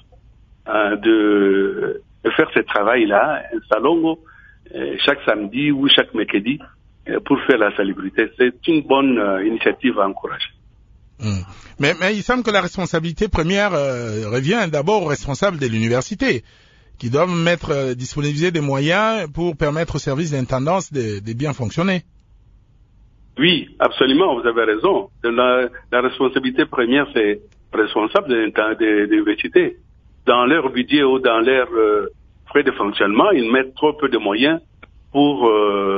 de faire ce travail-là, un salon chaque samedi ou chaque mercredi pour faire la salubrité. C'est une bonne initiative à encourager. Mais il semble que la responsabilité première revient d'abord aux responsables de l'université, qui doivent disponibiliser des moyens pour permettre aux services d'intendance de bien fonctionner. Oui, absolument, vous avez raison. La responsabilité première, c'est responsable de l'université. Dans leur budget ou dans leurs frais de fonctionnement, ils mettent trop peu de moyens pour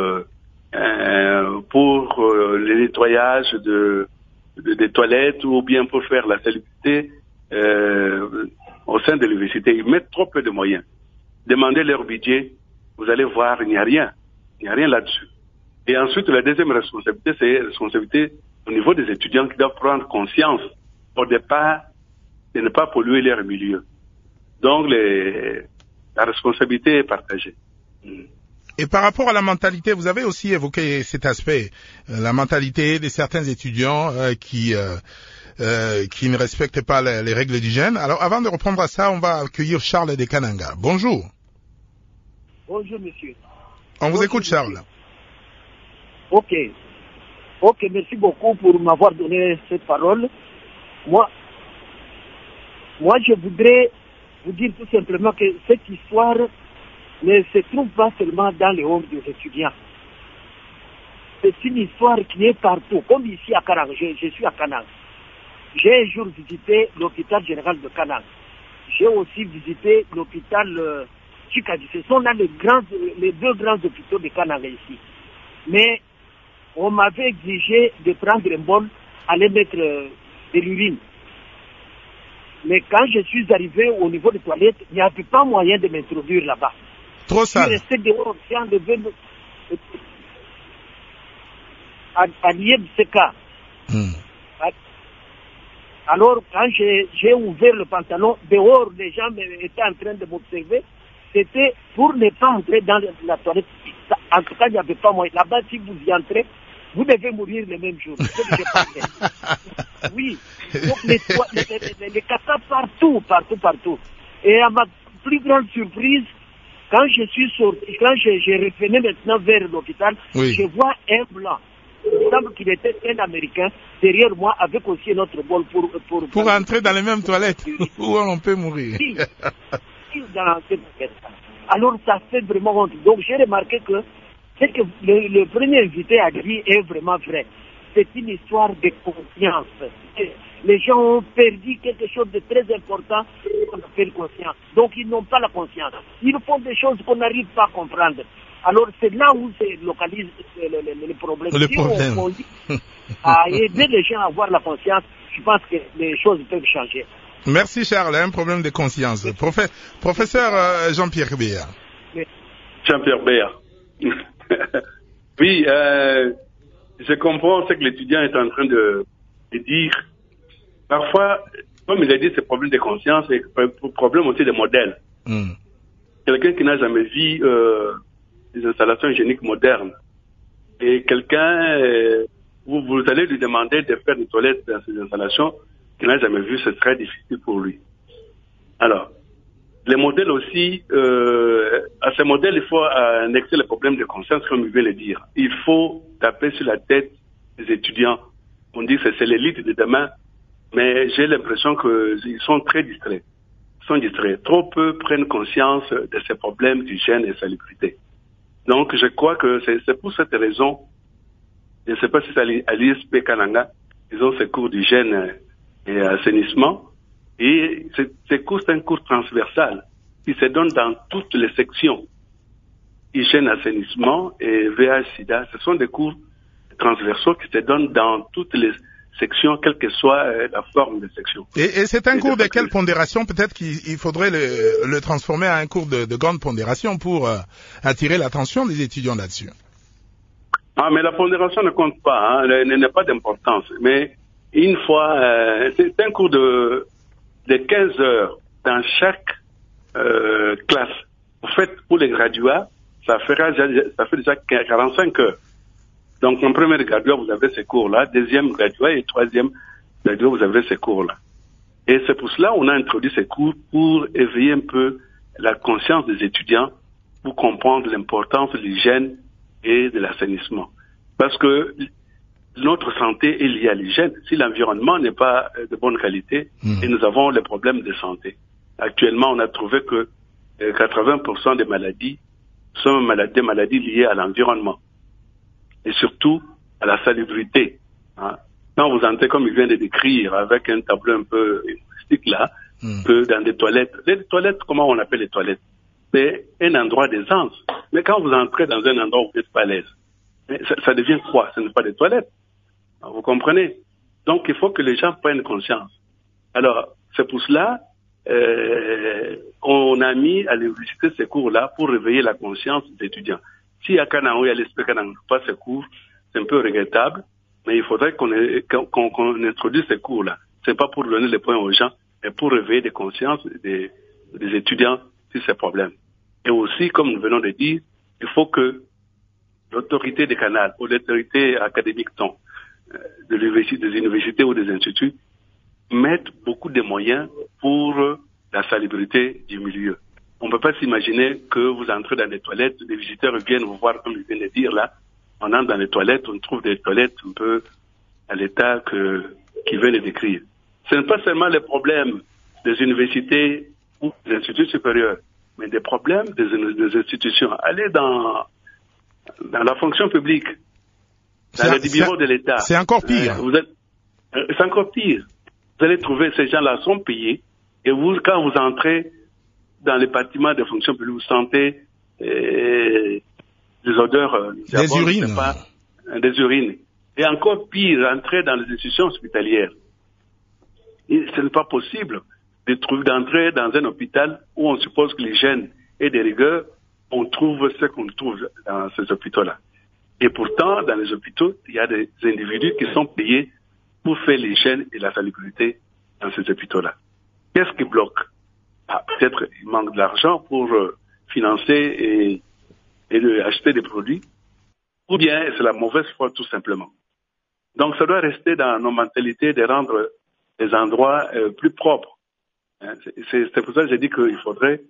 le nettoyage des toilettes ou bien pour faire la salubrité au sein de l'université. Ils mettent trop peu de moyens. Demandez leur budget, vous allez voir, il n'y a rien. Il n'y a rien là-dessus. Et ensuite, la deuxième responsabilité, c'est la responsabilité au niveau des étudiants qui doivent prendre conscience au départ de ne pas polluer leur milieu. Donc, la responsabilité est partagée. Et par rapport à la mentalité, vous avez aussi évoqué cet aspect, la mentalité de certains étudiants qui ne respectent pas les règles d'hygiène. Alors, avant de reprendre à ça, on va accueillir Charles de Kananga. Bonjour. Bonjour, monsieur. On vous écoute, Charles. Ok, merci beaucoup pour m'avoir donné cette parole. Moi, je voudrais vous dire tout simplement que cette histoire ne se trouve pas seulement dans les homes des étudiants. C'est une histoire qui est partout, comme ici à Kanang. Je suis à Kanang. J'ai un jour visité l'hôpital général de Kanang. J'ai aussi visité l'hôpital Chikadi. Ce sont là les deux grands hôpitaux de Kanang ici. Mais on m'avait exigé de prendre un bol, aller mettre de l'urine. Mais quand je suis arrivé au niveau des toilettes, il n'y avait pas moyen de m'introduire là-bas. Trop sale. Je suis resté dehors, j'ai enlevé à l'IMCK. Alors, quand j'ai ouvert le pantalon, dehors, les gens étaient en train de m'observer. C'était pour ne pas entrer dans la toilette. En tout cas, il n'y avait pas moyen. Là-bas, si vous y entrez, vous devez mourir le même jour. Oui. Donc, les catas partout. Et à ma plus grande surprise, quand je suis sorti, quand j'ai revenu maintenant vers l'hôpital, oui, je vois un blanc. Il semble qu'il était un Américain derrière moi avec aussi notre bol pour entrer dans les mêmes toilettes où on peut mourir. Oui. Alors ça fait vraiment honte. Donc j'ai remarqué que ce que le premier invité a dit est vraiment vrai. C'est une histoire de conscience. Les gens ont perdu quelque chose de très important qu'on appelle conscience. Donc ils n'ont pas la conscience. Ils font des choses qu'on n'arrive pas à comprendre. Alors c'est là où se localise le problème. Le problème. On dit à aider les gens à avoir la conscience, je pense que les choses peuvent changer. Merci Charles, un problème de conscience. Professeur Jean-Pierre Béa. Jean-Pierre Béa. Oui, je comprends ce que l'étudiant est en train de dire. Parfois, comme il a dit, c'est problème de conscience et problème aussi de modèle. Quelqu'un qui n'a jamais vu des installations hygiéniques modernes et quelqu'un, vous allez lui demander de faire des toilettes dans ces installations qu'il n'a jamais vu, c'est très difficile pour lui. Alors, les modèles aussi, à ces modèles, il faut annexer le problème de conscience, comme il veut le dire. Il faut taper sur la tête des étudiants. On dit que c'est l'élite de demain, mais j'ai l'impression qu'ils sont très distraits. Ils sont distraits. Trop peu prennent conscience de ces problèmes d'hygiène et de salubrité. Donc, je crois que c'est pour cette raison, je ne sais pas si c'est à l'ISP Kananga, ils ont ces cours d'hygiène et assainissement. Et ces cours, c'est un cours transversal qui se donne dans toutes les sections. Hygiène, assainissement et VIH-Sida, ce sont des cours transversaux qui se donnent dans toutes les sections, quelle que soit la forme de section. Et c'est un cours de quelle pondération? Peut-être qu'il faudrait le transformer en un cours de grande pondération pour attirer l'attention des étudiants là-dessus. Ah, mais la pondération ne compte pas, hein, n'a pas d'importance. Mais une fois, c'est un cours de 15 heures dans chaque classe. En fait, pour les graduats, ça fait déjà 45 heures. Donc, en premier graduat, vous avez ces cours-là. Deuxième graduat et troisième graduat, vous avez ces cours-là. Et c'est pour cela qu'on a introduit ces cours pour éveiller un peu la conscience des étudiants, pour comprendre l'importance de l'hygiène et de l'assainissement. Parce que notre santé est liée à l'hygiène. Si l'environnement n'est pas de bonne qualité, et nous avons les problèmes de santé. Actuellement, on a trouvé que 80% des maladies sont des maladies liées à l'environnement. Et surtout à la salubrité. Hein. Quand vous entrez, comme il vient de décrire, avec un tableau un peu humoristique là, que dans des toilettes. Les toilettes, comment on appelle les toilettes? C'est un endroit d'aisance. Mais quand vous entrez dans un endroit où vous n'êtes pas à l'aise, ça devient quoi? Ce n'est pas des toilettes. Vous comprenez? Donc il faut que les gens prennent conscience. Alors, c'est pour cela on a mis à l'université ces cours-là pour réveiller la conscience des étudiants. Si à Kanang, il y a l'esprit Kanang, pas ces cours, c'est un peu regrettable, mais il faudrait qu'on introduise ces cours-là. C'est pas pour donner les points aux gens, mais pour réveiller des consciences des étudiants sur ces problèmes. Et aussi, comme nous venons de dire, Il faut que l'autorité des canals ou l'autorité académique des universités ou des instituts mettent beaucoup de moyens pour la salubrité du milieu. On ne peut pas s'imaginer que vous entrez dans les toilettes, les visiteurs viennent vous voir, comme je viens de dire là, on entre dans les toilettes, on trouve des toilettes un peu à l'état qui veut les décrire. Ce n'est pas seulement les problèmes des universités ou des instituts supérieurs, mais des problèmes des institutions. Allez dans la fonction publique, dans les bureaux de l'État. C'est encore pire. C'est encore pire. Vous allez trouver ces gens-là sont payés, et vous, quand vous entrez dans les bâtiments de fonction publique, vous sentez des odeurs, des urines. Des urines. Et encore pire, entrer dans les institutions hospitalières. Et ce n'est pas possible d'entrer dans un hôpital où on suppose que l'hygiène est de rigueur, on trouve ce qu'on trouve dans ces hôpitaux-là. Et pourtant, dans les hôpitaux, il y a des individus qui sont payés pour faire l'hygiène et la salubrité dans ces hôpitaux-là. Qu'est-ce qui bloque? Peut-être il manque de l'argent pour financer et acheter des produits, ou bien c'est la mauvaise foi tout simplement. Donc ça doit rester dans nos mentalités de rendre les endroits plus propres. C'est pour ça que j'ai dit qu'il faudrait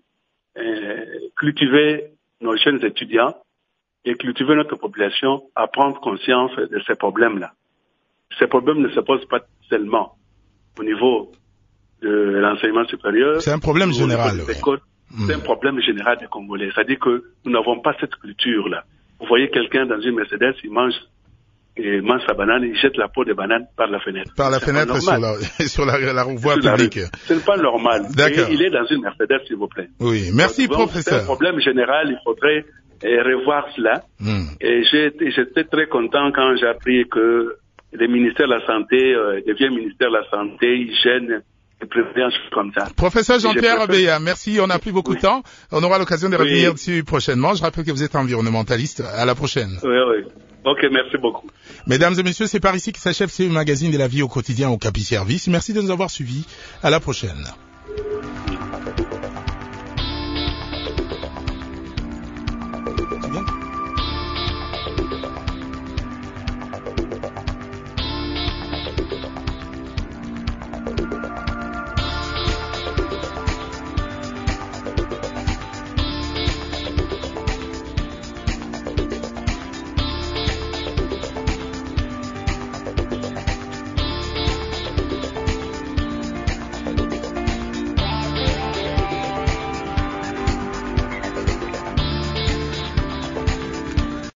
cultiver nos jeunes étudiants et cultiver notre population à prendre conscience de ces problèmes-là. Ces problèmes ne se posent pas seulement au niveau de l'enseignement supérieur. C'est un problème général. C'est un problème général des Congolais. C'est-à-dire que nous n'avons pas cette culture-là. Vous voyez quelqu'un dans une Mercedes, il mange sa banane, il jette la peau de banane par la fenêtre. Par la fenêtre sur la voie publique. Ce n'est pas normal. D'accord. Et il est dans une Mercedes, s'il vous plaît. Oui, merci professeur. C'est un problème général, il faudrait revoir cela. Et j'étais très content quand j'ai appris que le ministère de la Santé devient ministère de la Santé, hygiène et prévention comme ça. Professeur Jean-Pierre Abeya, merci, on n'a plus beaucoup de temps. On aura l'occasion de revenir dessus prochainement. Je rappelle que vous êtes environnementaliste. À la prochaine. Oui. Ok, merci beaucoup. Mesdames et messieurs, c'est par ici que s'achève ce magazine de la vie au quotidien au Capi Service. Merci de nous avoir suivis. À la prochaine. C'est bien.